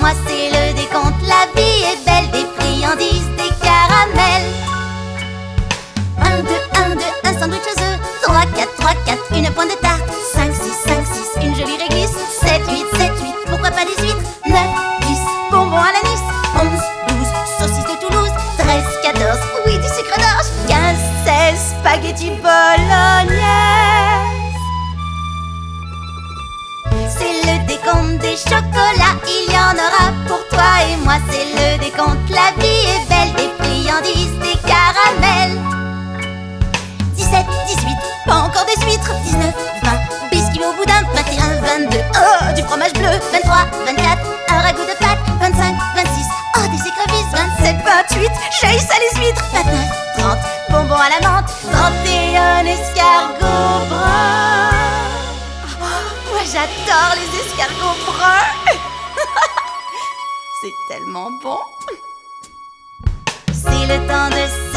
moi c'est le décompte. La vie est belle, des friandises, des caramels. 1, 2, 1, 2, un sandwich aux œufs. 3, 4, 3, 4, une pointe de tarte. 5, 6, 5, 6, une jolie réglisse. 7, 8, 7, 8, pourquoi pas 18. 9, 10, bonbons à l'anis. 11, 12, saucisses de Toulouse. 13, 14, oui, du sucre d'orge. 15, 16, spaghetti bolognaise. C'est le décompte des chocolats, il y en aura pour toi et moi. C'est le décompte, la vie est belle, des friandises, des caramels. 17, 18, pas encore des huîtres. 19, 20, biscuits au boudin. 21, 22, oh, du fromage bleu. 23, 24, un ragoût de pâtes. 25, 26, oh, des écrevisses. 27, 28, jaillissent à les huîtres. 29, 30, bonbons à la menthe. 31, escargots bruns. Moi j'adore les escargots bruns. C'est tellement bon. C'est le temps de